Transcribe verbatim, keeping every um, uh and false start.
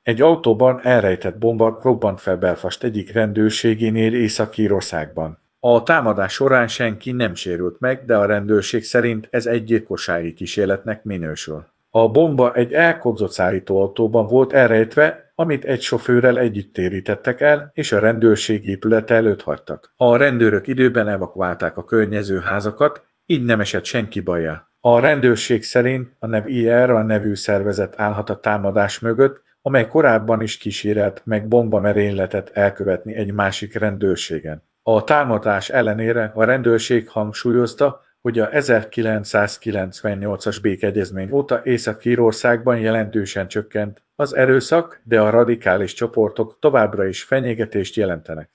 Egy autóban elrejtett bomba robbant fel Belfast egyik rendőrségénél Észak-Írországban. A támadás során senki nem sérült meg, de a rendőrség szerint ez egy gyilkossági kísérletnek minősül. A bomba egy elkobzott szállítóautóban volt elrejtve, amit egy sofőrrel együtt térítettek el, és a rendőrség épülete előtt hagytak. A rendőrök időben evakuálták a környező házakat, így nem esett senki bajja. A rendőrség szerint a nev i er á nevű szervezet állhat a támadás mögött, amely korábban is kísérelt meg bombamerényletet elkövetni egy másik rendőrségen. A támadás ellenére a rendőrség hangsúlyozta, hogy a ezerkilencszázkilencvennyolcas békeegyezmény óta Észak-Írországban jelentősen csökkent az erőszak, de a radikális csoportok továbbra is fenyegetést jelentenek.